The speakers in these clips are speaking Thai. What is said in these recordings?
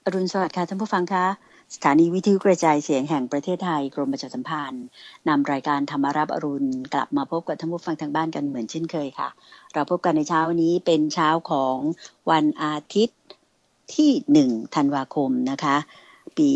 อรุณสวัสดิ์ค่ะท่านผู้ฟังคะสถานีวิทยุกระจายเสียงแห่งประเทศไทยกรมประชาสัมพันธ์นำรายการธรรมารับอรุณกลับมาพบกับท่านผู้ฟังทางบ้านกันเหมือนเช่นเคยค่ะเราพบกันในเช้าวันนี้เป็นเช้าของวันอาทิตย์ที่1ธันวาคมนะคะปี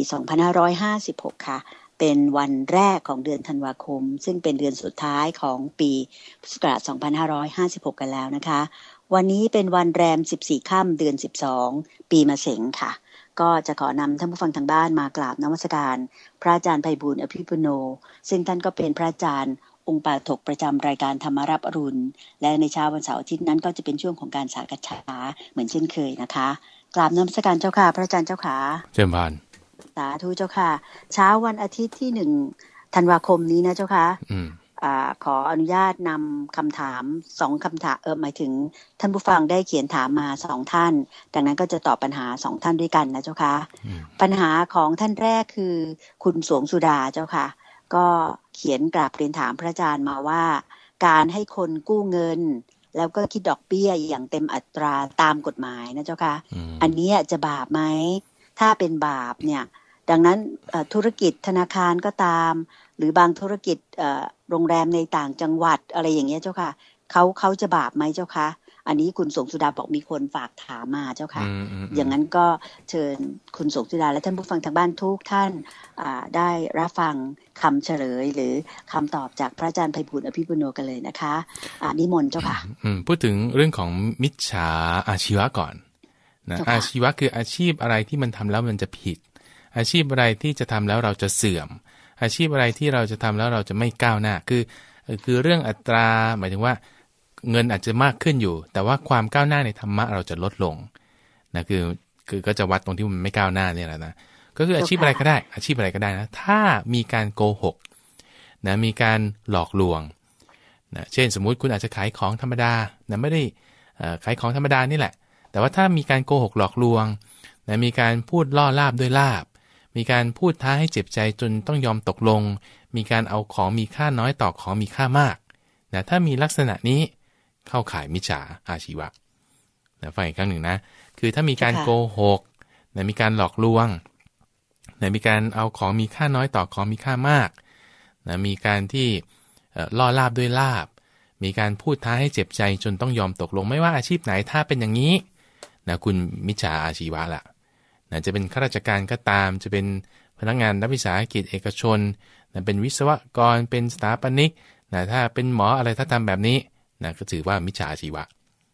2556ค่ะเป็นวันแรกของเดือนธันวาคมซึ่งเป็นเดือนสุดท้ายของปีพุทธศักราช2556กันแล้วนะคะวันนี้เป็นวันแรม14ค่ำเดือน12ปีมะเสงค่ะก็จะขอนำท่านผู้ฟังทางบ้านมากราบนมัสการพระอาจารย์ไพบูลย์อภิปุโนซึ่งท่านก็เป็นพระอาจารย์องค์ปาฐกประจำรายการธรรมารับอรุณและในเช้าวันเสาร์อาทิตย์นั้นก็จะเป็นช่วงของการสากัจฉาเหมือนเช่นเคยนะคะกราบนมัสการเจ้าค่ะพระอาจารย์เจ้าค่ะเชิญพานสาธุเจ้าค่ะเช้าวันอาทิตย์ที่1ธันวาคมนี้นะเจ้าค่ะขออนุญาตนำคำถาม2คำถามหมายถึงท่านผู้ฟังได้เขียนถามมา2ท่านดังนั้นก็จะตอบปัญหา2ท่านด้วยกันนะเจ้าค่ะปัญหาของท่านแรกคือคุณสวงสุดาเจ้าค่ะก็เขียนกราบเรียนถามพระอาจารย์มาว่าการให้คนกู้เงินแล้วก็คิดดอกเบี้ยอย่างเต็มอัตราตามกฎหมายนะเจ้าค่ะอันนี้จะบาปไหมถ้าเป็นบาปเนี่ยดังนั้นธุรกิจธนาคารก็ตามหรือบางธุรกิจโรงแรมในต่างจังหวัดอะไรอย่างเงี้ยเจ้าค่ะเขาจะบาปไหมเจ้าค่ะอันนี้คุณสงสุดาบอกมีคนฝากถามมาเจ้าค่ะอย่างนั้นก็เชิญคุณสงสุดาและท่านผู้ฟังทางบ้านทุกท่านได้รับฟังคำเฉลยหรือคำตอบจากพระอาจารย์ไพบูลย์อภิปุโนกันเลยนะคะนิมนต์เจ้าค่ะพูดถึงเรื่องของมิจฉาอาชีวะก่อนนะอาชีวะคืออาชีพอะไรที่มันทำแล้วมันจะผิดอาชีพอะไรที่จะทำแล้วเราจะเสื่อมอาชีพอะไรที่เราจะทำแล้วเราจะไม่ก้าวหน้าคือเรื่องอัตราหมายถึงว่าเงินอาจจะมากขึ้นอยู่แต่ว่าความก้าวหน้าในธรรมะเราจะลดลงนะคือก็จะวัดตรงที่มันไม่ก้าวหน้าเนี่ยแหละนะก็คืออาชีพอะไรก็ได้อาชีพอะไรก็ได้นะถ้ามีการโกหกนะมีการหลอกลวงนะเช่นสมมุติคุณอาจจะขายของธรรมดานะไม่ได้ขายของธรรมดานี่แหละแต่ว่าถ้ามีการโกหกหลอกลวงนะมีการพูดล่อลาบด้วยลาบมีการพูดท้าให้เจ็บใจจนต้องยอมตกลงมีการเอาของมีค่าน้อยต่อของมีค่ามากนะถ้ามีลักษณะนี้เข้าข่ายมิจฉาอาชีวะนะฟังอีกครั้งหนึ่งนะคือถ้ามีการโกหกนะมีการหลอกลวงนะมีการเอาของมีค่าน้อยต่อของมีค่ามากนะมีการที่ล่อลาบด้วยลาบมีการพูดท้าให้เจ็บใจจนต้องยอมตกลงไม่ว่าอาชีพไหนถ้าเป็นอย่างนี้นะคุณมิจฉาอาชีวะละจะเป็นข้าราชการก็ตามจะเป็นพนักงานรัฐวิสาหกิจเอกชนเป็นวิศวกรเป็นสถาปนิกถ้าเป็นหมออะไรถ้าทำแบบนี้ก็ถือว่ามิจฉาชีวะ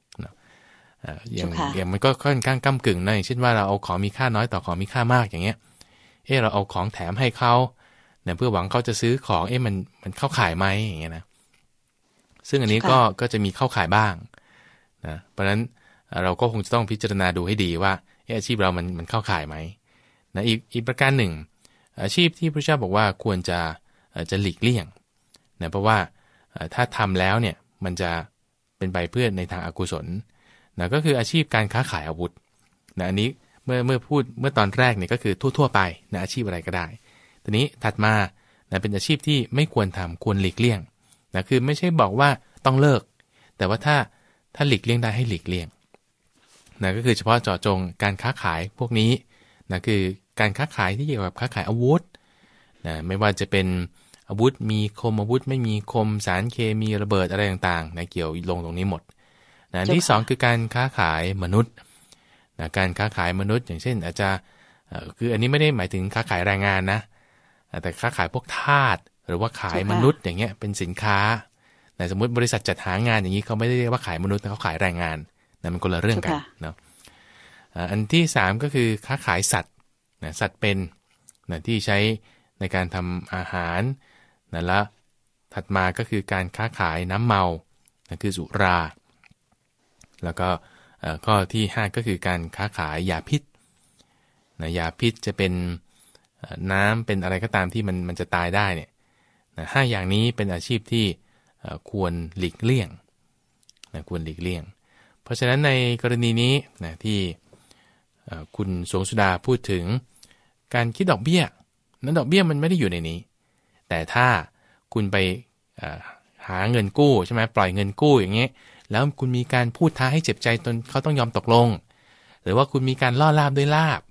อย่างมันก็ค่อนข้างก้ำกึ่งนะอย่างเช่นว่าเราเอาของมีค่าน้อยต่อของมีค่ามากอย่างเงี้ยเราเอาของแถมให้เขาเพื่อหวังเขาจะซื้อของมันเข้าข่ายไหมอย่างเงี้ยนะซึ่งอันนี้ก็จะมีเข้าข่ายบ้างนะเพราะฉะนั้นเราก็คงจะต้องพิจารณาดูให้ดีว่าอาชีพเรามันเข้าข่ายไหมนะอีกประการหนึ่งอาชีพที่พระเจ้าบอกว่าควรจะหลีกเลี่ยงนะเพราะว่าถ้าทำแล้วเนี่ยมันจะเป็นไปเพื่อในทางอกุศลนะก็คืออาชีพการค้าขายอาวุธนะอันนี้เมื่อตอนแรกเนี่ยก็คือทั่วๆไปนะอาชีพอะไรก็ได้ทีนี้ถัดมานะเป็นอาชีพที่ไม่ควรทำควรหลีกเลี่ยงนะคือไม่ใช่บอกว่าต้องเลิกแต่ว่าถ้าหลีกเลี่ยงได้ให้หลีกเลี่ยงนะก็คือเฉพาะเจาะจงการค้าขายพวกนี้นะคือการค้าขายที่เกี่ยวกับค้าขายอาวุธนะไม่ว่าจะเป็นอาวุธมีคมอาวุธไม่มีคมสารเคมีระเบิดอะไรต่างๆนะเกี่ยวลงตรงนี้หมดนะที่2คือการค้าขายมนุษย์นะการค้าขายมนุษย์อย่างเช่นอาจจะคืออันนี้ไม่ได้หมายถึงค้าขายแรงงานนะแต่ค้าขายพวกทาสหรือว่าขายมนุษย์อย่างเงี้ยเป็นสินค้านะสมมติบริษัทจัดหางานอย่างนี้เขาไม่ได้เรียกว่าขายมนุษย์แต่เขาขายแรงงานนะมันคนละเรื่องกันเนาะอันที่3ก็คือค้าขายสัตว์นะสัตว์เป็นนะที่ใช้ในการทำอาหารนะและถัดมาก็คือการค้าขายน้ำเมานะคือสุราแล้วก็ข้อที่5ก็คือการค้าขายยาพิษนะยาพิษจะเป็นน้ำเป็นอะไรก็ตามที่มันจะตายได้เนี่ยนะ5อย่างนี้เป็นอาชีพที่ควรหลีกเลี่ยงนะควรหลีกเลี่ยงเพราะฉะนั้นในกรณีนี้นะที่คุณสวงสุดาพูดถึงการคิดดอกเบี้ยนั้นดอกเบี้ยมันไม่ได้อยู่ในนี้แต่ถ้าคุณไปหาเงินกู้ใช่ไหมปล่อยเงินกู้อย่างเงี้ยแล้วคุณมีการพูดท้าให้เจ็บใจจนเขาต้องยอมตกลงหรือว่าคุณมีการล่อลาบด้วยลาบ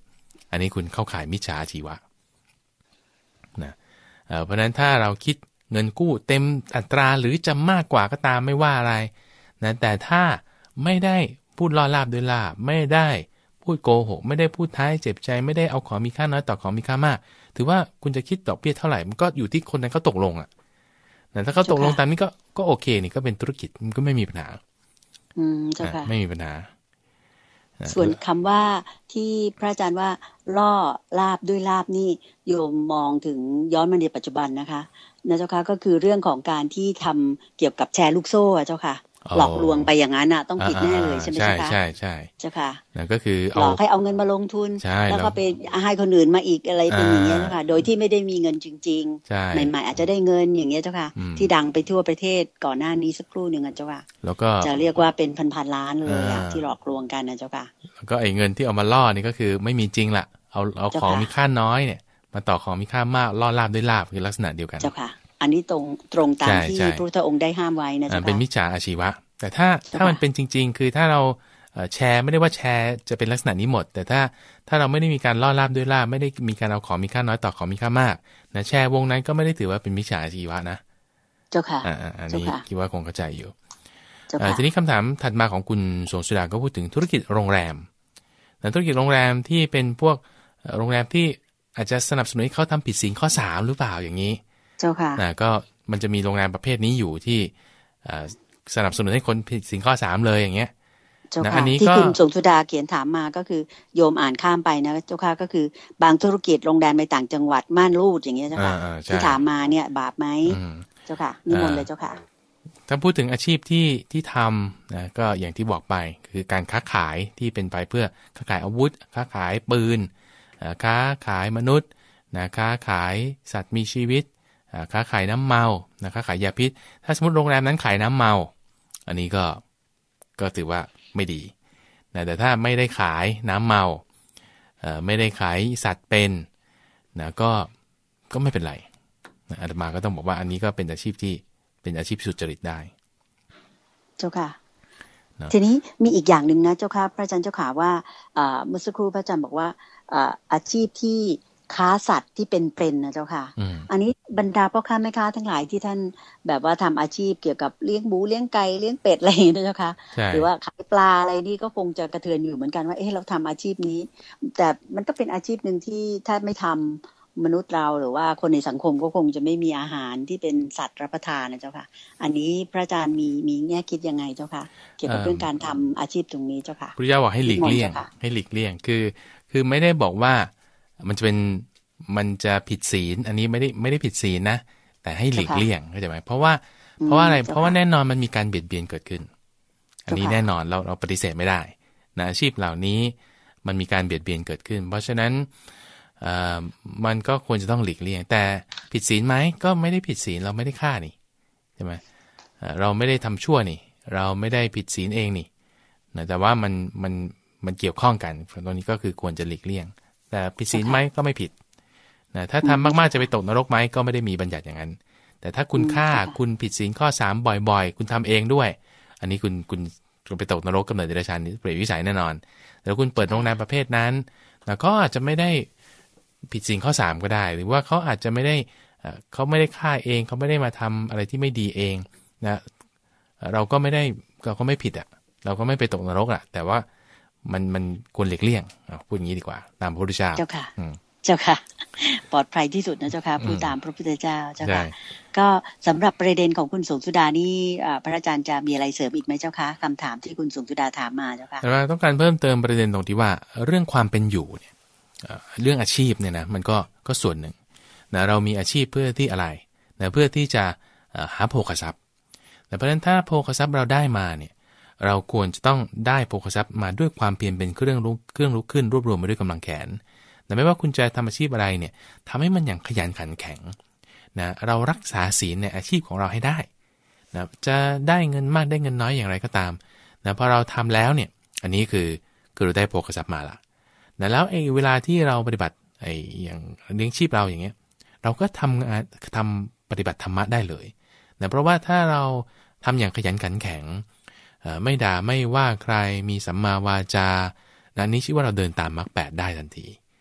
อันนี้คุณเข้าข่ายมิจฉาชีวะนะเพราะฉะนั้นถ้าเราคิดเงินกู้เต็มอัตราหรือจะมากกว่าก็ตามไม่ว่าอะไรนะแต่ถ้าไม่ได้พูดล่อลาบด้วยลาบไม่ได้พูดโกหกไม่ได้พูดท้ายเจ็บใจไม่ได้เอาของมีค่าน้อยต่อของมีค่ามากถือว่าคุณจะคิดดอกเบี้ยเท่าไหร่มันก็อยู่ที่คนนั้นเขาตกลงอ่ะแต่ถ้าเขาตกลงตามนี้ก็โอเคนี่ก็เป็นธุรกิจมันก็ไม่มีปัญหาเจ้าค่ะไม่มีปัญหาส่วนคำว่าที่พระอาจารย์ว่าล่อลาบด้วยลาบนี่โยมมองถึงย้อนมาในปัจจุบันนะคะนะเจ้าค่ะก็คือเรื่องของการที่ทำเกี่ยวกับแชร์ลูกโซ่เจ้าค่ะหลอกลวงไปอย่างนั้นต้องผิดแน่เลยใช่ไหมเจ้าค่ะใช่เจ้าค่ะนั่นก็คือหลอกให้เอาเงินมาลงทุนแล้วก็ไปให้คนอื่นมาอีกอะไรเป็นอย่างเงี้ยเจ้าค่ะโดยที่ไม่ได้มีเงินจริงๆใหม่ๆอาจจะได้เงินอย่างเงี้ยเจ้าค่ะที่ดังไปทั่วประเทศก่อนหน้านี้สักครู่นึงเจ้าค่ะแล้วก็จะเรียกว่าเป็นพันๆล้านเลยที่หลอกลวงกันนะเจ้าค่ะแล้วก็ไอ้เงินที่เอามาล่อนี่ก็คือไม่มีจริงละเอาของมีค่าน้อยเนี่ยมาต่อของมีค่ามากล่อลาบด้วยลาบคือลักษณะเดียวกันเจ้าค่ะอันนี้ตรงตามที่พระพุทธองค์ได้ห้ามไว้นะเจ้าค่ะเป็นมิจฉาอาชีวะแต่ถ้ามันเป็นจริงๆคือถ้าเราแชร์ไม่ได้ว่าแชร์จะเป็นลักษณะนี้หมดแต่ถ้าเราไม่ได้มีการล่อลาบด้วยลาบไม่ได้มีการเอาของมีค่าน้อยต่อของมีค่ามากนะแชร์วงนั้นก็ไม่ได้ถือว่าเป็นมิจฉาอาชีวะนะเจ้าค่ะอันนี้คิดว่าคงเข้าใจอยู่ทีนี้คำถามถัดมาของคุณสงสุดาก็พูดถึงธุรกิจโรงแรมธุรกิจโรงแรมที่เป็นพวกโรงแรมที่อาจจะสนับสนุนให้เขาทำผิดศีลข้อ3หรือเปล่าอย่างนี้เจ้าค่ะก็มันจะมีโรงแรมประเภทนี้อยู่ที่สนับสนุนให้คนผิดศีลข้อ3เลยอย่างเงี้ยเจ้าค่ะที่คุณสงสุดาเขียนถามมาก็คือโยมอ่านข้ามไปนะเจ้าค่ะก็คือบางธุรกิจโรงแรมในต่างจังหวัดม่านรูดอย่างเงี้ยเจ้าค่ะที่ถามมาเนี่ยบาปไหมเจ้าค่ะนิมนต์เลยเจ้าค่ะถ้าพูดถึงอาชีพที่ทำนะก็อย่างที่บอกไปคือการค้าขายที่เป็นไปเพื่อค้าขายอาวุธค้าขายปืนค้าขายมนุษย์นะค้าขายสัตว์มีชีวิตค้าขายน้ำเมานะค้าขายยาพิษถ้าสมมติโรงแรมนั้นขายน้ำเมาอันนี้ก็ถือว่าไม่ดีนะแต่ถ้าไม่ได้ขายน้ำเมาไม่ได้ขายสัตว์เป็นนะก็ไม่เป็นไรนะอาตมาก็ต้องบอกว่าอันนี้ก็เป็นอาชีพที่เป็นอาชีพสุจริตได้เจ้าค่ะทีนี้มีอีกอย่างหนึ่งนะเจ้าค่ะพระอาจารย์เจ้าค่ะว่าเมื่อสักครู่พระอาจารย์บอกว่าอาชีพที่ค้าสัตว์ที่เป็นนะเจ้าค่ะอันนี้บรรดาพ่อค้าแม่ค้าทั้งหลายที่ท่านแบบว่าทำอาชีพเกี่ยวกับเลี้ยงหมูเลี้ยงไก่เลี้ยงเป็ดอะไรอย่างนี้นะเจ้าค่ะหรือว่าขายปลาอะไรนี่ก็คงจะกระเทือนอยู่เหมือนกันว่าเราทำอาชีพนี้แต่มันก็เป็นอาชีพหนึ่งที่ถ้าไม่ทำมนุษย์เราหรือว่าคนในสังคมก็คงจะไม่มีอาหารที่เป็นสัตว์รับประทานนะเจ้าค่ะอันนี้พระอาจารย์มีแง่คิดยังไงเจ้าค่ะเกี่ยวกับเรื่องการทำอาชีพตรงนี้เจ้าค่ะพระเจ้าบอกให้หลีกเลี่ยงคือไม่ได้บอกว่ามันจะผิดศีลอันนี้ไม่ได้ผิดศีลนะแต่ให้หลีกเลี่ยงเข้าใจไหมเพราะว่าอะไรเพราะว่าแน่นอนมันมีการเบียดเบียนเกิดขึ้นอันนี้แน่นอนเราปฏิเสธไม่ได้นะอาชีพเหล่านี้มันมีการเบียดเบียนเกิดขึ้นเพราะฉะนั้นมันก็ควรจะต้องหลีกเลี่ยงแต่ผิดศีลไหมก็ไม่ได้ผิดศีลเราไม่ได้ฆ่านี่ใช่ไหมเราไม่ได้ทำชั่วนี่เราไม่ได้ผิดศีลเองนี่นะแต่ว่ามันเกี่ยวข้องกันตรงนี้ก็คือควรจะหลีกเลี่ยงแต่ผิดศีลไหมก็ไม่ผิดนะถ้าทำมากๆจะไปตกนรกไหมก็ไม่ได้มีบัญญัติอย่างนั้นแต่ถ้าคุณฆ่าคุณผิดศีลข้อ3บ่อยๆคุณทำเองด้วยอันนี้คุณไปตกนรกกำเนิดเดรัจฉานนี่เปรตวิสัยแน่นอนแล้วคุณเปิดโรงแรมประเภทนั้นแล้วก็อาจจะไม่ได้ผิดศีลข้อ3ก็ได้หรือว่าเขาอาจจะไม่ได้ฆ่าเองเขาไม่ได้มาทำอะไรที่ไม่ดีเองนะเราก็ไม่ผิดอ่ะเราก็ไม่ไปตกนรกอ่ะแต่ว่ามันควรหลีกเลี่ยงพูดอย่างนี้ดีกว่าตามพระพุทธเจ้าเจ้าค่ะเจ้าค่ะปลอดภัยที่สุดนะเจ้าค่ะพูดตามพระพุทธเจ้าเจ้าค่ะก็สำหรับประเด็นของคุณสงสุดานี่พระอาจารย์จะมีอะไรเสริมอีกไหมเจ้าค่ะคำถามที่คุณสงสุดาถามมาเจ้าค่ะแต่ว่าต้องการเพิ่มเติมประเด็นตรงที่ว่าเรื่องความเป็นอยู่เนี่ยเรื่องอาชีพเนี่ยนะมันก็ส่วนหนึ่งนะเรามีอาชีพเพื่อที่อะไรนะเพื่อที่จะหาโภคทรัพย์แต่เพราะฉะนั้นถ้าโภคทรัพย์เราได้มาเนี่ยเราควรจะต้องได้โภคทรัพย์มาด้วยความเพียรเป็นเครื่องลุกขึ้นรวบรวมมาด้วยกำลังแขนแต่ไม่ว่าคุณจะทำอาชีพอะไรเนี่ยทำให้มันอย่างขยันขันแข็งนะเรารักษาศีลในอาชีพของเราให้ได้นะจะได้เงินมากได้เงินน้อยอย่างไรก็ตามนะพอเราทำแล้วเนี่ยอันนี้คือเราได้โภคทรัพย์มาละนะแล้วเวลาที่เราปฏิบัติอย่างเลี้ยงชีพเราอย่างเงี้ยเราก็ทำปฏิบัติธรรมะได้เลยนะเพราะว่าถ้าเราทำอย่างขยันขันแข็งไม่ด่าไม่ว่าใครมีสัมมาวาจานะนี้ชื่อว่าเราเดินตามมรรค8ได้ทันที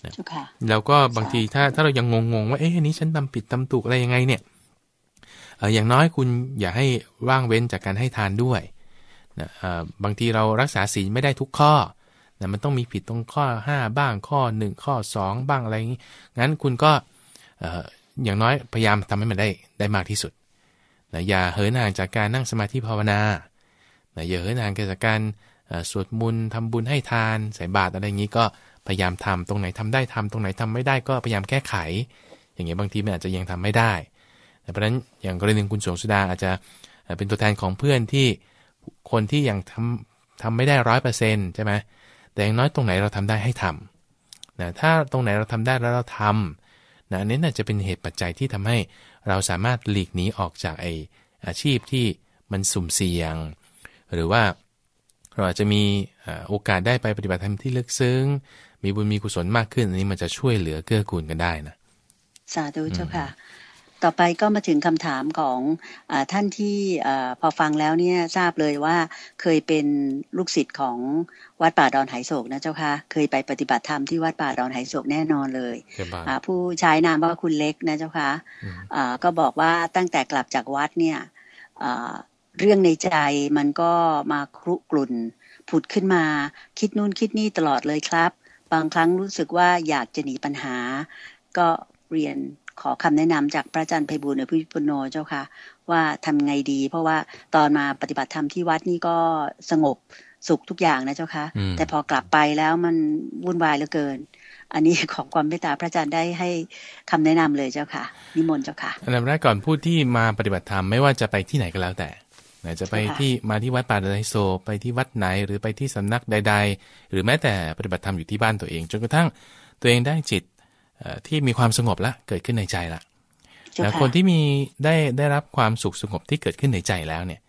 นะแล้วก็บางทีถ้าเรายังงงว่าอันนี้ฉันทำผิดทำถูกอะไรยังไงเนี่ยอย่างน้อยคุณอย่าให้ว่างเว้นจากการให้ทานด้วยนะบางทีเรารักษาศีลไม่ได้ทุกข้อนะมันต้องมีผิดตรงข้อ5บ้างข้อ1ข้อ2บ้างอะไรอย่างนี้งั้นคุณก็อย่างน้อยพยายามทำให้มันได้มากที่สุดนะอย่าเหินห่างจากการนั่งสมาธิภาวนานะอย่าเหินห่างจากการสวดมนต์ทำบุญให้ทานใส่บาตรอะไรอย่างนี้ก็พยายามทำตรงไหนทำได้ทำตรงไหนทำไม่ได้ก็พยายามแก้ไขอย่างเงี้ยบางทีมันอาจจะยังทำไม่ได้เพราะฉะนั้นอย่างกรณีคุณสงสุดาอาจจะเป็นตัวแทนของเพื่อนที่คนที่ยังทำไม่ได้ 100% ใช่ไหมแต่อย่างน้อยตรงไหนเราทำได้ให้ทำนะถ้าตรงไหนเราทำได้แล้วเราทำนะอันนี้น่าจะเป็นเหตุปัจจัยที่ทำให้เราสามารถหลีกหนีออกจากอาชีพที่มันสุ่มเสี่ยงหรือว่าเราอาจจะมีโอกาสได้ไปปฏิบัติธรรมที่ลึกซึ้งมีบุญมีกุศลมากขึ้นอันนี้มันจะช่วยเหลือเกื้อกูลกันได้นะสาธุเจ้าค่ะต่อไปก็มาถึงคำถามของท่านที่พอฟังแล้วเนี่ยทราบเลยว่าเคยเป็นลูกศิษย์ของวัดป่าดอนไหโศกนะเจ้าค่ะเคยไปปฏิบัติธรรมที่วัดป่าดอนไหโศกแน่นอนเลยผู้ใช้นามว่าคุณเล็กนะเจ้าค่ะก็บอกว่าตั้งแต่กลับจากวัดเนี่ยเรื่องในใจมันก็มาครุกรุ่นผุดขึ้นมาคิดนู่นคิดนี่ตลอดเลยครับบางครั้งรู้สึกว่าอยากจะหนีปัญหาก็เรียนขอคำแนะนำจากพระอาจารย์ไพบูลย์อภิปุโนเจ้าค่ะว่าทำไงดีเพราะว่าตอนมาปฏิบัติธรรมที่วัดนี่ก็สงบสุขทุกอย่างนะเจ้าค่ะแต่พอกลับไปแล้วมันวุ่นวายเหลือเกินอันนี้ขอความเมตตาพระอาจารย์ได้ให้คำแนะนำเลยเจ้าค่ะนิมนต์เจ้าค่ะอันดับแรกก่อนผู้ที่มาปฏิบัติธรรมไม่ว่าจะไปที่ไหนก็แล้วแต่จะไปที่มาที่วัดป่าดอนไหโศกไปที่วัดไหนหรือไปที่สำนักใดๆหรือแม้แต่ปฏิบัติธรรมอยู่ที่บ้านตัวเองจนกระทั่งตัวเองได้จิตที่มีความสงบละเกิดขึ้นในใจละแล้วคนที่มีได้รับความสุขสงบที่เกิดขึ้นในใจแล้วเนี่ย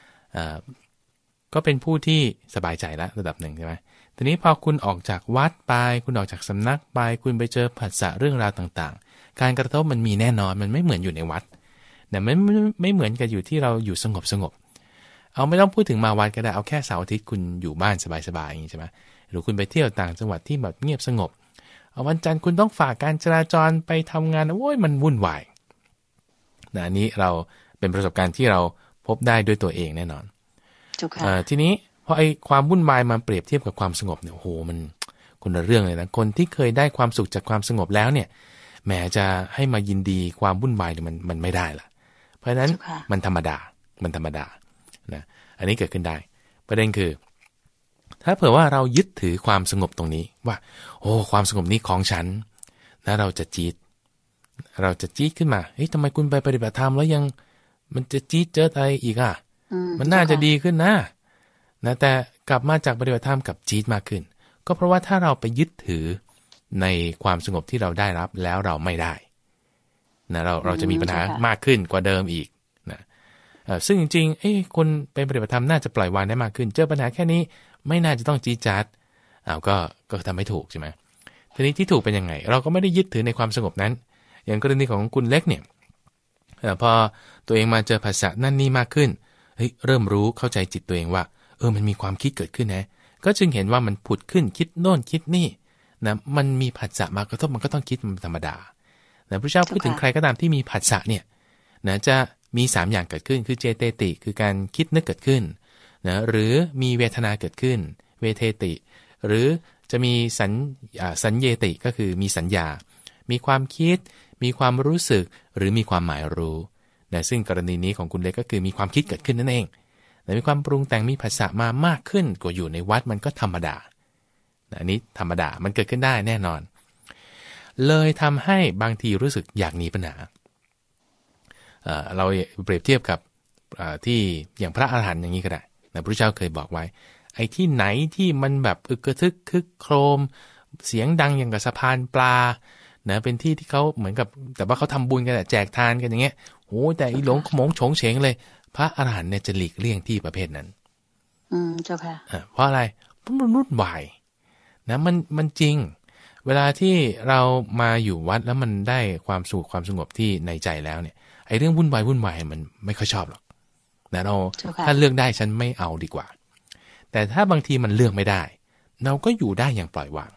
ก็เป็นผู้ที่สบายใจละระดับหนึ่งใช่ไหมทีนี้พอคุณออกจากวัดไปคุณออกจากสำนักไปคุณไปเจอผัสสะเรื่องราวต่างๆการกระทบมันมีแน่นอนมันไม่เหมือนอยู่ในวัดแต่ไม่เหมือนกับอยู่ที่เราอยู่สงบเอาไม่ต้องพูดถึงมาวัดก็ได้เอาแค่เสาร์อาทิตย์คุณอยู่บ้านสบายๆอย่างนี้ใช่ไหมหรือคุณไปเที่ยวต่างจังหวัดที่แบบเงียบสงบเอาวันจันทร์คุณต้องฝ่าการจราจรไปทำงานโอ้ยมันวุ่นวายนะอันนี้เราเป็นประสบการณ์ที่เราพบได้ด้วยตัวเองแน่นอนทีนี้พอไอ้ความวุ่นวายมาเปรียบเทียบกับความสงบเนี่ยโอ้โหมันคนละเรื่องเลยนะคนที่เคยได้ความสุขจากความสงบแล้วเนี่ยแหมจะให้มายินดีความวุ่นวายเนี่ยมันไม่ได้ละเพราะฉะนั้นมันธรรมดานะอันนี้เกิดขึ้นได้ประเด็นคือถ้าเผื่อว่าเรายึดถือความสงบตรงนี้ว่าโอ้ความสงบนี้ของฉันนะเราจะจี๊ดขึ้นมาเฮ้ยทำไมคุณไปปฏิบัติธรรมแล้วยังมันจะจี๊ดเจออะไรอีกอ่ะมันน่าจะดีขึ้นนะแต่กลับมาจากปฏิบัติธรรมกับจี๊ดมากขึ้นก็เพราะว่าถ้าเราไปยึดถือในความสงบที่เราได้รับแล้วเราไม่ได้นะเราจะมีปัญหามากขึ้นกว่าเดิมอีกนะซึ่งจริงๆคนเป็นปฏิบัติธรรมน่าจะปล่อยวางได้มากขึ้นเจอปัญหาแค่นี้ไม่น่าจะต้องจี๊ดจ๊าดก็ทำให้ถูกใช่ไหมทีนี้ที่ถูกเป็นยังไงเราก็ไม่ได้ยึดถือในความสงบนั้นอย่างกรณีของคุณเล็กเนี่ยพอตัวเองมาเจอภาษานั่นนี่มากขึ้นเริ่มรู้เข้าใจจิตตัวเองว่ามันมีความคิดเกิดขึ้นนะก็จึงเห็นว่ามันผุดขึ้นคิดโน่นคิดนี่นะมันมีผัสสะมากระทบมันก็ต้องคิดมันธรรมดาพระเจ้าพูดถึงใครก็ตามที่มีผัสสะเนี่ยนะจะมี3อย่างเกิดขึ้นคือเจเตติคือการคิดนึกเกิดขึ้นนะหรือมีเวทนาเกิดขึ้นเวเทติหรือจะมีสัญเยติก็คือมีสัญญามีความคิดมีความรู้สึกหรือมีความหมายรู้นะซึ่งกรณีนี้ของคุณเล็กก็คือมีความคิดเกิดขึ้นนั่นเองแต่มีความปรุงแต่งมีภาษามามากขึ้นกว่าอยู่ในวัดมันก็ธรรมดาอันนี้ธรรมดามันเกิดขึ้นได้แน่นอนเลยทำให้บางทีรู้สึกอยากหนีปัญหาเราเปรียบเทียบกับที่อย่างพระอรหันต์อย่างนี้ก็ได้นะพระเจ้าเคยบอกไว้ไอ้ที่ไหนที่มันแบบอึกกระทึกคึกโครมเสียงดังอย่างกับสะพานปลานะเป็นที่ที่เขาเหมือนกับแต่ว่าเขาทำบุญกันแจกทานกันอย่างเงี้ยโอ้แต่อีหลงขมงโฉงเฉงเลยพระอรหันต์เนี่ยจะหลีกเลี่ยงที่ประเภทนั้นเจ้าค่ะเพราะอะไรเพราะมันวุ่นวายนะมันจริงเวลาที่เรามาอยู่วัดแล้วมันได้ความสุขความสงบที่ในใจแล้วเนี่ยไอ้เรื่องวุ่นวายมันไม่ค่อยชอบหรอกนะเราถ้าเลือกได้ฉันไม่เอาดีกว่าแต่ถ้าบางทีมันเลือกไม่ได้เราก็อยู่ได้อย่างปล่อยวาง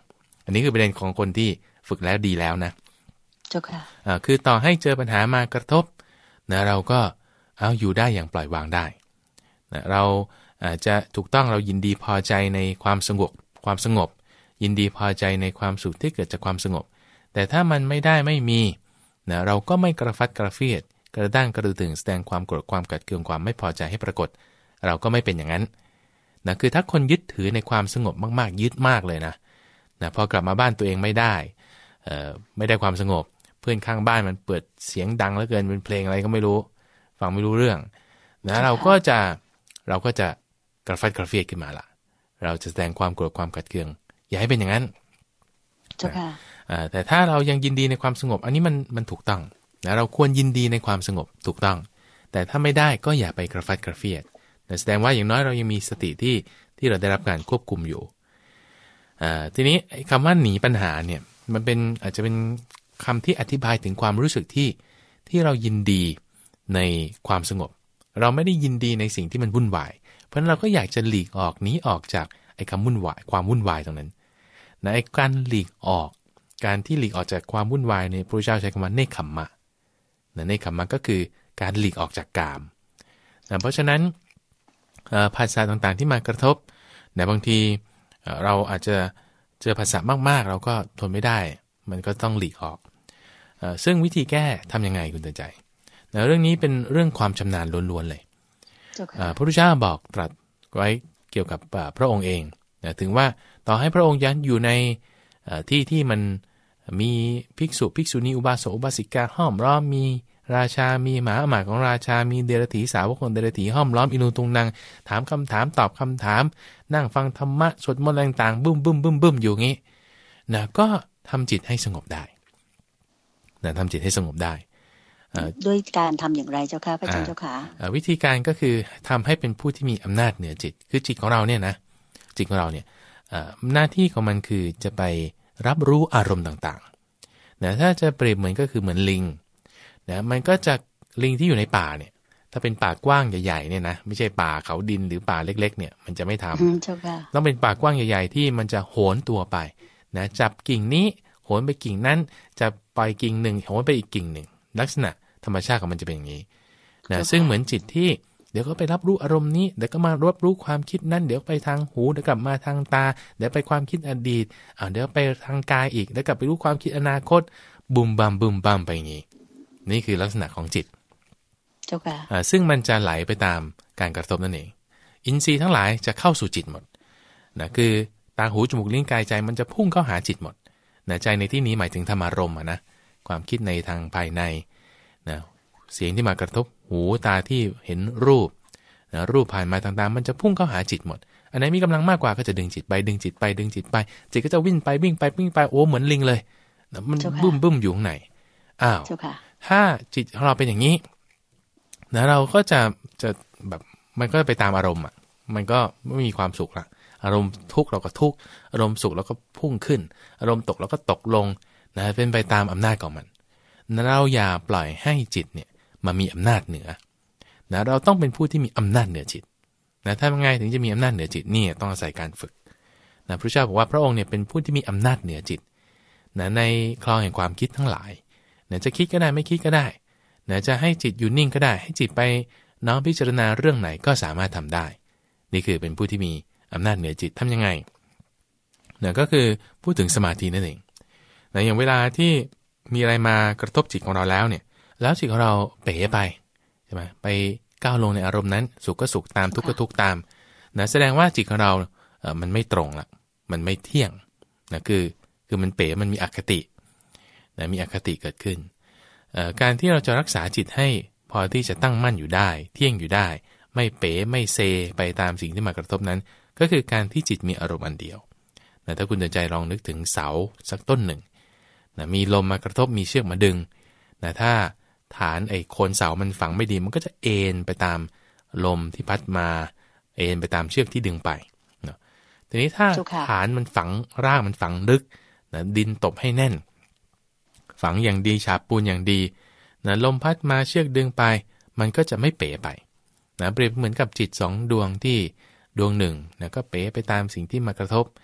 อันนี้คือประเด็นของคนที่ฝึกแล้วดีแล้วนะเจ้าค่ะคือต่อให้เจอปัญหามากระทบนะเราก็เอาอยู่ได้อย่างปล่อยวางได้นะเราจะถูกต้องเรายินดีพอใจในความสงบยินดีพอใจในความสุขที่เกิดจากความสงบแต่ถ้ามันไม่ได้ไม่มีนะเราก็ไม่กระฟัดกระเฟียดกระด้างกระดึงแสดงความโกรธความกัดเคืองความไม่พอใจให้ปรากฏเราก็ไม่เป็นอย่างนั้นนะคือถ้าคนยึดถือในความสงบมากๆยึดมากเลยนะพอกลับมาบ้านตัวเองไม่ได้ความสงบเพื่อนข้างบ้านมันเปิดเสียงดังเหลือเกินเป็นเพลงอะไรก็ไม่รู้ฟังไม่รู้เรื่องนะเราก็จะกระฟัดกระเฟียดขึ้นมาละเราจะแสดงความโกรธความกัดเคืองอย่าให้เป็นอย่างนั้นแต่ถ้าเรายังยินดีในความสงบอันนี้มันถูกต้องนะเราควรยินดีในความสงบถูกต้องแต่ถ้าไม่ได้ก็อย่าไปกระฟัดกระเฟียดแสดงว่าอย่างน้อยเรายังมีสติที่เราได้รับการควบคุมอยู่ทีนี้คำว่าหนีปัญหาเนี่ยมันเป็นอาจจะเป็นคำที่อธิบายถึงความรู้สึกที่เรายินดีในความสงบเราไม่ได้ยินดีในสิ่งที่มันวุ่นวายเพราะฉะนั้นเราก็อยากจะหลีกออกหนีออกจากไอ้คำวุ่นวายความวุ่นวายตรงนั้นในการหลีกออกการที่หลีกออกจากความวุ่นวายในพระพุทธเจ้าใช้คำว่าเนคขมมะเนคขมมะก็คือการหลีกออกจากกามเพราะฉะนั้นภาษาต่างๆที่มากระทบบางทีเราอาจจะเจอภาษามากๆเราก็ทนไม่ได้มันก็ต้องหลีกออกซึ่งวิธีแก้ทำยังไงคุณเตือนใจเรื่องนี้เป็นเรื่องความชำนาญล้วนๆเลยพระพุทธเจ้าบอกตรัสไว้เกี่ยวกับพระองค์เองถึงว่าต่อให้พระองค์ยันอยู่ในที่มันมีภิกษุภิกษุณีอุบาสกอุบาสิกาห้อมล้อมมีราชามีมหาอมาตย์ของราชามีเดรัจฉีสาวกของเดรัจฉีห้อมล้อมอินูตุงนางถามคำถามตอบคำถามนั่งฟังธรรมะสวดมนต์ต่างๆบึ้มอยู่งี้ก็ทำจิตให้สงบได้ทำจิตให้สงบได้ด้วยการทำอย่างไรเจ้าค่ะพระอาจารย์เจ้าค่ะวิธีการก็คือทำให้เป็นผู้ที่มีอำนาจเหนือจิตคือจิตของเราเนี่ยนะจิตของเราเนี่ยหน้าที่ของมันคือจะไปรับรู้อารมณ์ต่างๆถ้าจะเปรียบเหมือนก็คือเหมือนลิงมันก็จะลิงที่อยู่ในป่าเนี่ยถ้าเป็นป่ากว้างใหญ่ๆเนี่ยนะไม่ใช่ป่าเขาดินหรือป่าเล็กๆเนี่ยมันจะไม่ทำต้องเป็นป่ากว้างใหญ่ๆที่มันจะโหนตัวไปจับกิ่งนี้โหนไปกิ่งนั้นจะปล่อยกิ่งหนึ่งโหนไปอีกกิ่งหนึ่งลักษณะธรรมชาติของมันจะเป็นอย่างนี้ซึ่งเหมือนจิตที่เดี๋ยวก็ไปรับรู้อารมณ์นี้เดี๋ยวก็มารับรู้ความคิดนั้นเดี๋ยวไปทางหูเดี๋ยวกลับมาทางตาเดี๋ยวไปความคิดอดีตเดี๋ยวไปทางกายอีกเดี๋ยวกลับไปรู้ความคิดอนาคตบุมบัมไปอย่างนี้นี่คือลักษณะของจิตเจ้าค่ะซึ่งมันจะไหลไปตามการกระทบนั่นเองอินทรีย์ทั้งหลายจะเข้าสู่จิตหมดคือตาหูจมูกลิ้นกายใจมันจะพุ่งเข้าหาจิตหมดใจในที่นี้หมายถึงธรรมารมณ์นะความคิดในทางภายในเสียงที่มากระทบหูตาที่เห็นรูปรูปผ่านมาต่างๆมันจะพุ่งเข้าหาจิตหมดอันไหนมีกำลังมากกว่าก็จะดึงจิตไปจิตก็จะวิ่งไปโอ้เหมือนลิงเลยมันบึ้มอยู่ข้างในถ้าจิตของเราเป็นอย่างนี้เราก็จะแบบมันก็ไปตามอารมณ์มันก็ไม่มีความสุขละอารมณ์ทุกข์เราก็ทุกข์อารมณ์สุขเราก็พุ่งขึ้นอารมณ์ตกเราก็ตกลงเป็นไปตามอำนาจของมันเราอย่าปล่อยให้จิตเนี่ยมามีอำนาจเหนือเราต้องเป็นผู้ที่มีอำนาจเหนือจิตถ้าไงถึงจะมีอำนาจเหนือจิตนี่ต้องอาศัยการฝึกพระพุทธเจ้าบอกว่าพระองค์เนี่ยเป็นผู้ที่มีอำนาจเหนือจิตในคลองแห่งความคิดทั้งหลายจะคิดก็ได้ไม่คิดก็ได้จะให้จิตอยู่นิ่งก็ได้ให้จิตไปน้อมพิจารณาเรื่องไหนก็สามารถทำได้นี่คือเป็นผู้ที่มีอำนาจเหนือจิตทำยังไงก็คือพูดถึงสมาธินั่นเองอย่างเวลาที่มีอะไรมากระทบจิตของเราแล้วเนี่ยแล้วจิตของเราเป๋ไปใช่ไหมไปก้าวลงในอารมณ์นั้นสุขก็สุขตามทุกข์ก็ทุกข์ตามแสดงว่าจิตของเรามันไม่ตรงละมันไม่เที่ยงคือมันเป๋มันมีอคติมีอคติเกิดขึ้นการที่เราจะรักษาจิตให้พอที่จะตั้งมั่นอยู่ได้เที่ยงอยู่ได้ไม่เป๋ไม่เซไปตามสิ่งที่มากระทบนั้นก็คือการที่จิตมีอารมณ์อันเดียวถ้าคุณเดินใจลองนึกถึงเสาสักต้นหนึ่งมีลมมากระทบมีเชือกมาดึงถ้าฐานไอ้โคนเสามันฝังไม่ดีมันก็จะเอ็นไปตามลมที่พัดมาเอ็นไปตามเชือกที่ดึงไปทีนี้ถ้าฐานมันฝังรากมันฝังลึกดินตบให้แน่นฝังอย่างดีฉาบปูนอย่างดีลมพัดมาเชือกดึงไปมันก็จะไม่เป๋ไปเปรียบเหมือนกับจิต2ดวงที่ดวงหนึ่งก็เป๋ไปตามสิ่งที่มากระทบ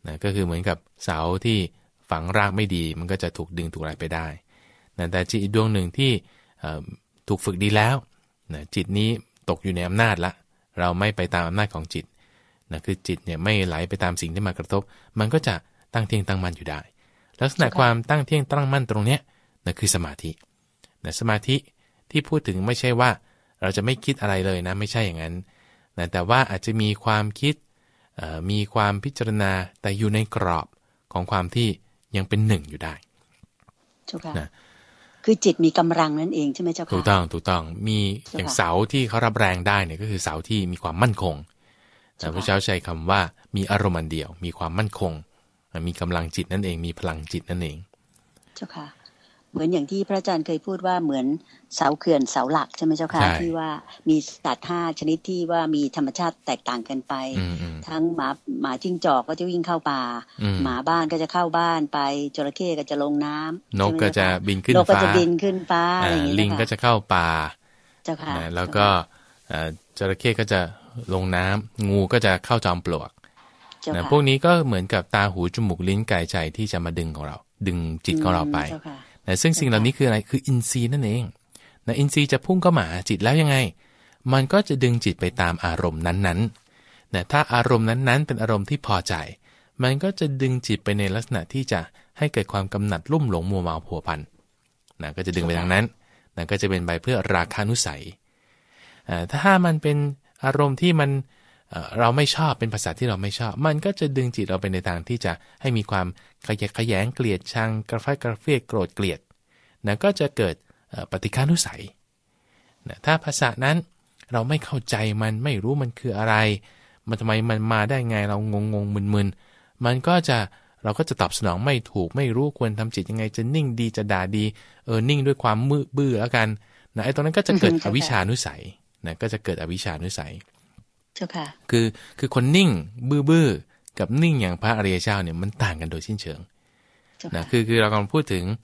นะก็คือเหมือนกับเสาที่ฝังรากไม่ดีมันก็จะถูกดึงถูกอะไรไปได้นะแต่จิตดวงหนึ่งที่ถูกฝึกดีแล้วนะจิตนี้ตกอยู่ในอำนาจละเราไม่ไปตามอำนาจของจิตนะคือจิตเนี่ยไม่ไหลไปตามสิ่งที่มากระทบมันก็จะตั้งเที่ยงตั้งมั่นอยู่ได้ลักษณะความตั้งเที่ยงตั้งมั่นตรงเนี้ยนะคือสมาธินะสมาธิที่พูดถึงไม่ใช่ว่าเราจะไม่คิดอะไรเลยนะไม่ใช่อย่างนั้นนะแต่ว่าอาจจะมีความคิดมีความพิจารณาแต่อยู่ในกรอบของความที่ยังเป็นหนึ่งอยู่ได้นะคือจิตมีกำลังนั่นเองใช่ไหมเจ้าค่ะถูกต้องมีอย่างเสาที่เขารับแรงได้เนี่ยก็คือเสาที่มีความมั่นคงแต่พระเจ้าใช้คำว่ามีอารมณ์อันเดียวมีความมั่นคงมีกำลังจิตนั่นเองมีพลังจิตนั่นเองเจ้าค่ะเหมือนอย่างที่พระอาจารย์เคยพูดว่าเหมือนเสาเขื่อนเสาหลักใช่ไหมเจ้าค่ะที่ว่ามีสัตว์5ชนิดที่ว่ามีธรรมชาติแตกต่างกันไปทั้งหมาจิ้งจอกก็จะวิ่งเข้าป่าหมาบ้านก็จะเข้าบ้านไปจระเข้ก็จะลงน้ำนกก็จะบินขึ้นฟ้านกก็จะบินขึ้นฟ้าอะไรอย่างเงี้ยลิงก็จะเข้าป่าเจ้าค่ะแล้วก็จระเข้ก็จะลงน้ำงูก็จะเข้าจอมปลวกพวกนี้ก็เหมือนกับตาหูจมูกลิ้นกายใจที่จะมาดึงของเราดึงจิตของเราไปซึ่งสิ่งเหล่านี้คืออะไรคืออินทรีย์นั่นเองนะอินทรีย์จะพุ่งเข้ามาหาจิตแล้วยังไงมันก็จะดึงจิตไปตามอารมณ์นั้นๆนะถ้าอารมณ์นั้นๆเป็นอารมณ์ที่พอใจมันก็จะดึงจิตไปในลักษณะที่จะให้เกิดความกำหนัดลุ่มหลงมัวเมาผัวพันนะก็จะดึงไปทางนั้นนะก็จะเป็นไปเพื่อราคานุสัยถ้ามันเป็นอารมณ์ที่มันเราไม่ชอบเป็นภาษาที่เราไม่ชอบมันก็จะดึงจิตเราไปในทางที่จะให้มีความขยงเกลียดชังกระไฟกระเฟียดโกรธเกลียดนะก็จะเกิดปฏิฆานุสัยนะถ้าภาษานั้นเราไม่เข้าใจมันไม่รู้มันคืออะไรมันทำไมมันมาได้ไงเรางงมึนมันก็จะเราก็จะตอบสนองไม่ถูกไม่รู้ควรทำจิตยังไงจะนิ่งดีจะด่าดีนิ่งด้วยความบื้อแล้วกันนะไอ้ตรงนั้นก็จะเกิดอวิชชานุสัยนะก็จะเกิดอวิชชานุสัยเจ้าค่ะคือคนนิ่งบื้อกับนิ่งอย่างพระอริยเจ้าเนี่ยมันต่างกันโดยสิ้นเชิงนะคือเรากำลังพูดถึง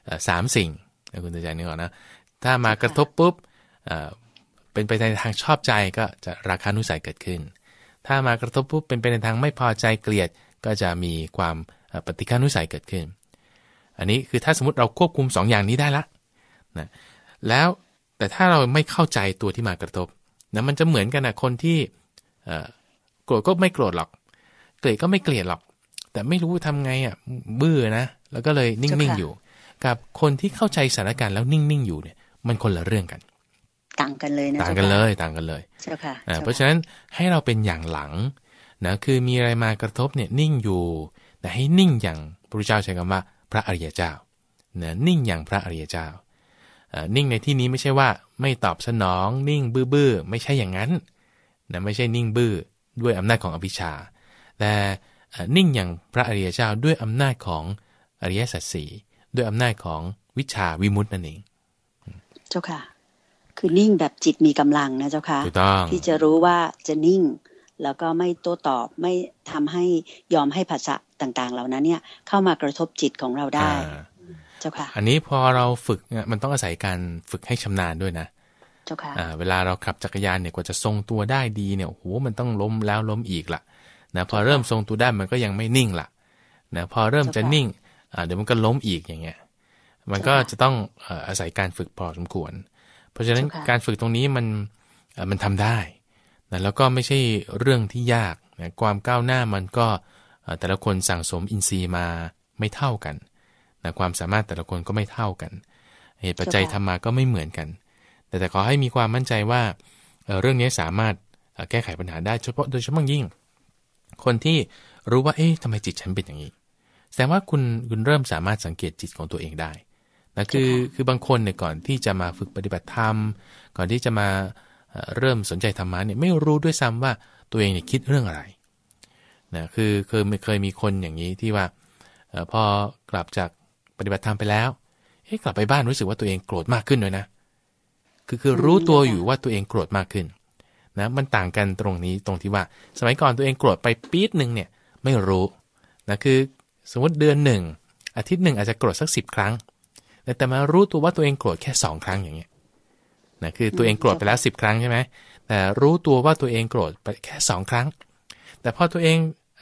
3สิ่งนะคุณตาจารย์นึกออกนะถ้ามากระทบปุ๊บเป็นไปในทางชอบใจก็จะราคานุสัยเกิดขึ้นถ้ามากระทบปุ๊บเป็นไปในทางไม่พอใจเกลียดก็จะมีความปฏิฆานุสัยเกิดขึ้นอันนี้คือถ้าสมมติเราควบคุม2อย่างนี้ได้ละนะแล้วแต่ถ้าเราไม่เข้าใจตัวที่มากระทบนะมันจะเหมือนกันนะคนที่โกรธก็ไม่โกรธหรอกเกลียดก็ไม่เกลียดหรอกแต่ไม่รู้ทำไงบื้อนะแล้วก็เลยนิ่งๆอยู่กับคนที่เข้าใจสถานการณ์แล้วนิ่งๆอยู่เนี่ยมันคนละเรื่องกันต่างกันเลยนะต่างกันเลยเจ้าค่ะเพราะฉะนั้นให้เราเป็นอย่างหลังนะคือมีอะไรมากระทบเนี่ยนิ่งอยู่แต่ให้นิ่งอย่างพระพุทธเจ้าใช้คำว่าพระอริยเจ้านะนิ่งอย่างพระอริยเจ้านิ่งในที่นี้ไม่ใช่ว่าไม่ตอบสนองนิ่งบื้อไม่ใช่อย่างนั้นนะไม่ใช่นิ่งบื้อด้วยอำนาจของอวิชชาแต่นิ่งอย่างพระอริยเจ้าด้วยอำนาจของอริยสัจสี่ด้วยอำนาจของวิชาวิมุตตินั่นเองเจ้าค่ะคือนิ่งแบบจิตมีกำลังนะเจ้าค่ะที่จะรู้ว่าจะนิ่งแล้วก็ไม่โต้ตอบไม่ทำให้ยอมให้ภาษาต่างๆเหล่านั้นเนี่ยเข้ามากระทบจิตของเราได้เจ้าค่ะอันนี้พอเราฝึกมันต้องอาศัยการฝึกให้ชำนาญด้วยนะเจ้าค่ะเวลาเราขับจักรยานเนี่ยกว่าจะทรงตัวได้ดีเนี่ยโอ้โหมันต้องล้มแล้วล้มอีกล่ะนะพอเริ่มทรงตัวได้มันก็ยังไม่นิ่งล่ะนะพอเริ่มจะนิ่งเดี๋ยวมันก็ล้มอีกอย่างเงี้ยมันก็จะต้องอาศัยการฝึกพอสมควรเพราะฉะนั้นการฝึกตรงนี้มันทำได้นะแล้วก็ไม่ใช่เรื่องที่ยากนะความก้าวหน้ามันก็แต่ละคนสั่งสมอินทรีย์มาไม่เท่ากันนะความสามารถแต่ละคนก็ไม่เท่ากันเหตุปัจจัยทำมาก็ไม่เหมือนกันแต่ขอให้มีความมั่นใจว่าเรื่องนี้สามารถแก้ไขปัญหาได้โดยเฉพาะยิ่งคนที่รู้ว่าทำไมจิตฉันเป็นอย่างนี้แสดงว่าคุณเริ่มสามารถสังเกตจิตของตัวเองได้นะคือบางคนเนี่ยก่อนที่จะมาฝึกปฏิบัติธรรมก่อนที่จะมาเริ่มสนใจธรรมะเนี่ยไม่รู้ด้วยซ้ำว่าตัวเองเนี่ยคิดเรื่องอะไรนะคือเคยมีคนอย่างนี้ที่ว่าพอกลับจากปฏิบัติธรรมไปแล้วกลับไปบ้านรู้สึกว่าตัวเองโกรธมากขึ้นเลยนะคือรู้ตัวอยู่ว่าตัวเองโกรธมากขึ้นนะมันต่างกันตรงนี้ตรงที่ว่าสมัยก่อนตัวเองโกรธไปปี๊ดนึงเนี่ยไม่รู้นะคือสมมติเดือนหนึ่งอาทิตย์หนึ่งอาจจะโกรธสัก10 ครั้งแต่มารู้ตัวว่าตัวเองโกรธแค่2 ครั้งอย่างเงี้ยนะคือตัวเองโกรธไปแล้ว10 ครั้งใช่ไหมแต่รู้ตัวว่าตัวเองโกรธไปแค่2 ครั้งแต่พอตัวเอง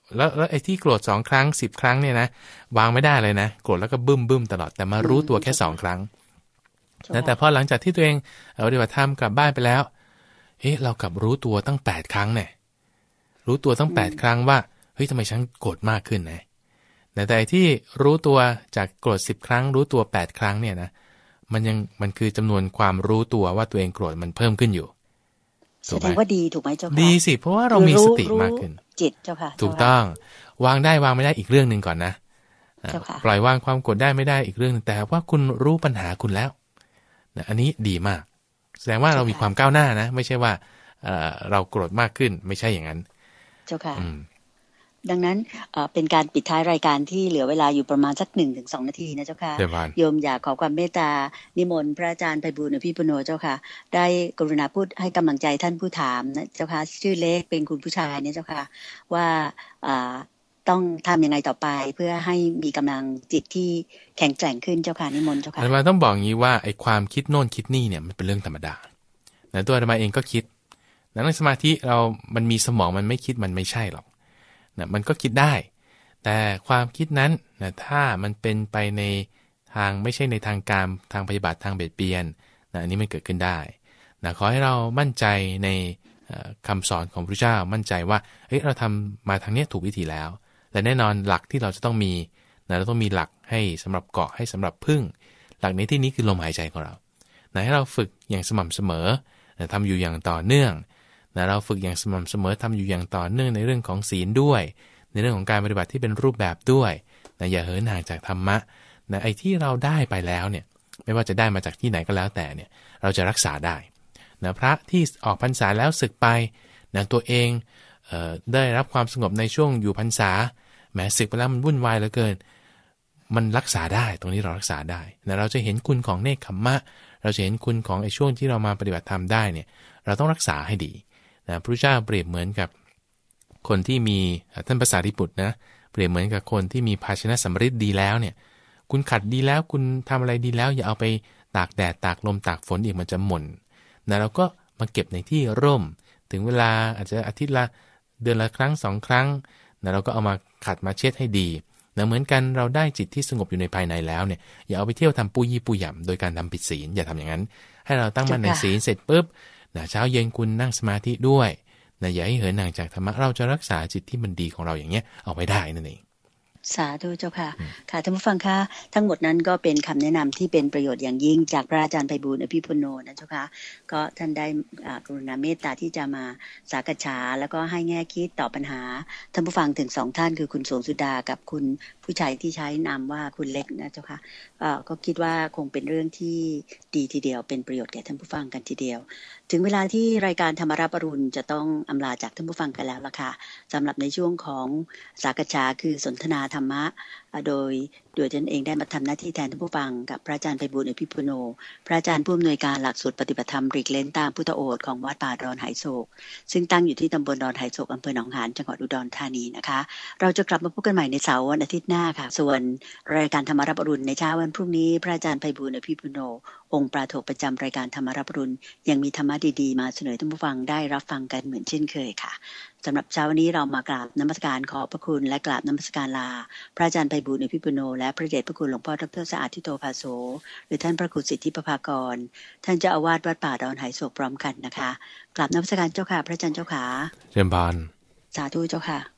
แล้วไอ้ที่โกรธ2ครั้ง10ครั้งเนี่ยนะวางไม่ได้เลยนะโกรธแล้วก็บึ้มตลอดแต่มารู้ตัวแค่2ครั้งนะแต่พอหลังจากที่ตัวเองปฏิบัติธรรมกลับบ้านไปแล้วเรากลับรู้ตัวตั้ง8ครั้งเนี่ยรู้ตัวตั้ง8ครั้งว่าเฮ้ยทำไมฉันโกรธมากขึ้นนะแต่ที่รู้ตัวจากโกรธ10ครั้งรู้ตัว8ครั้งเนี่ยนะมันคือจำนวนความรู้ตัวว่าตัวเองโกรธมันเพิ่มขึ้นอยู่แสดงว่าดีถูกไหมเจ้าค่ะดีสิเพราะว่าเรามีสติมากขึ้นจิตเจ้าค่ะถูกต้องวางได้วางไม่ได้อีกเรื่องนึงก่อนนะปล่อยวางความโกรธได้ไม่ได้อีกเรื่องนึงแต่ว่าคุณรู้ปัญหาคุณแล้วอันนี้ดีมากแสดงว่าเรามีความก้าวหน้านะไม่ใช่ว่าเราโกรธมากขึ้นไม่ใช่อย่างนั้นเจ้าค่ะดังนั้นเป็นการปิดท้ายรายการที่เหลือเวลาอยู่ประมาณสัก 1-2 นาทีนะเจ้าค่ะโยมอยากขอความเมตตานิมนต์พระอาจารย์ไพบูลย์อภิปุโนเจ้าค่ะได้กรุณาพูดให้กำลังใจท่านผู้ถามนะเจ้าค่ะชื่อเล็กเป็นคุณผู้ชายเนี่ยเจ้าค่ะว่าต้องทำยังไงต่อไปเพื่อให้มีกำลังจิตที่แข็งแกร่งขึ้นเจ้าค่ะนิมนต์เจ้าค่ะอาตมาต้องบอกงี้ว่าไอ้ความคิดโน่นคิดนี่เนี่ยมันเป็นเรื่องธรรมดาแต่ตัวอาตมาเองก็คิดนั่งสมาธิมันมีสมองมันไม่คิดมันไม่ใช่หรอกนะมันก็คิดได้แต่ความคิดนั้นนะถ้ามันเป็นไปในทางไม่ใช่ในทางการทางปฏิบัติทางเบียดเบียนนะอันนี้มันเกิดขึ้นได้นะขอให้เรามั่นใจในคำสอนของพระเจ้ามั่นใจว่าเฮ้ยเราทำมาทางนี้ถูกวิธีแล้วแต่แน่นอนหลักที่เราจะต้องมีนะเราต้องมีหลักให้สำหรับเกาะให้สำหรับพึ่งหลักในที่นี้คือลมหายใจของเรานะให้เราฝึกอย่างสม่ำเสมอนะทำอยู่อย่างต่อเนื่องนะเราฝึกอย่างสม่ำเสมอทำอยู่อย่างต่อเนื่องในเรื่องของศีลด้วยในเรื่องของการปฏิบัติที่เป็นรูปแบบด้วยนะอย่าเหินห่างจากธรรมะนะไอ้ที่เราได้ไปแล้วเนี่ยไม่ว่าจะได้มาจากที่ไหนก็แล้วแต่เนี่ยเราจะรักษาได้นะพระที่ออกพรรษาแล้วศึกไปนะตัวเองได้รับความสงบในช่วงอยู่พรรษาแม้ศึกไปแล้วมันวุ่นวายเหลือเกินมันรักษาได้ตรงนี้เรารักษาได้นะเราจะเห็นคุณของเนกขัมมะเราจะเห็นคุณของไอ้ช่วงที่เรามาปฏิบัติธรรมได้เนี่ยเราต้องรักษาให้ดีนะพระเจ้าเปรียบเหมือนกับคนที่มีท่านภาษาริบุตรนะเปรียบเหมือนกับคนที่มีภาชนะสำริดดีแล้วเนี่ยคุณขัดดีแล้วคุณทำอะไรดีแล้วอย่าเอาไปตากแดดตากลมตากฝนอีกมันจะหม่นนะเราก็มาเก็บในที่ร่มถึงเวลาอาจจะอาทิตย์ละเดือนละครั้ง2ครั้งนะเราก็เอามาขัดมาเช็ดให้ดีนะเหมือนกันเราได้จิตที่สงบอยู่ในภายในแล้วเนี่ยอย่าเอาไปเที่ยวทำปุยยี่ปุยหย่ำโดยการทำผิดศีลอย่าทำอย่างนั้นให้เราตั้งมั่นในศีลเสร็จปุ๊บนะเช้าเย็นคุณนั่งสมาธิด้วยนะอย่าให้เหินห่างจากธรรมะเราจะรักษาจิตที่มันดีของเราอย่างเงี้ยเอาไว้ได้นั่นเองสาธุเจ้าค่ะค่ะท่านผู้ฟังคะทั้งหมดนั้นก็เป็นคำแนะนำที่เป็นประโยชน์อย่างยิ่งจากพระอาจารย์ไพบูลย์อภิปุโนนะเจ้าค่ะก็ท่านได้กรุณาเมตตาที่จะมาสักษาแล้วก็ให้แง่คิดต่อปัญหาท่านผู้ฟังถึง2ท่านคือคุณสวงสุดากับคุณผู้ชายที่ใช้นามว่าคุณเล็กนะเจ้าค่ะก็คิดว่าคงเป็นเรื่องที่ดีทีเดียวเป็นประโยชน์แก่ท่านผู้ฟังกันทีเดียวถึงเวลาที่รายการธรรมรับอรุณจะต้องอำลาจากท่านผู้ฟังกันแล้วล่ะค่ะสำหรับในช่วงของสักษาคือสนทนาธรรมะโดยตนเองได้มาทำหน้าที่แทนท่านผู้ฟังกับพระอาจารย์ไพบูลย์อภิปุโนพระอาจารย์ผู้อำนวยการหลักสูตรปฏิบัติธรรมริกเลนตามพุทธโอษฐ์ของวัดป่าดอนไหโศกซึ่งตั้งอยู่ที่ตำบลดอนไหโศกอำเภอหนองหานจังหวัดอุดรธานีนะคะเราจะกลับมาพบกันใหม่ในเสาร์วันอาทิตย์หน้าค่ะส่วนรายการธรรมรับอรุณในเช้าวันพรุ่งนี้พระอาจารย์ไพบูลย์อภิปุโนองค์ปราถกประจำรายการธรรมรับอรุณยังมีธรรมะดีๆมาเสนอท่านผู้ฟังได้รับฟังกันเหมือนเช่นเคยค่ะสำหรับเช้าวันนี้เรามากราบนมัสการขอบพระคุณและกราบนมัสการลาพระอาจารย์ไพบูลย์อภิปุโนและพระเดชพระคุณหลวงพ่อดร.สะอาดทิโตภาโสหรือท่านพระครูสิทธิประภากรท่านเจ้าอาวาสวัดป่าดอนไหโศกพร้อมกันนะคะกราบนมัสการเจ้าค่ะพระอาจารย์เจ้าค่ะเชิญพานสาธุเจ้าค่ะ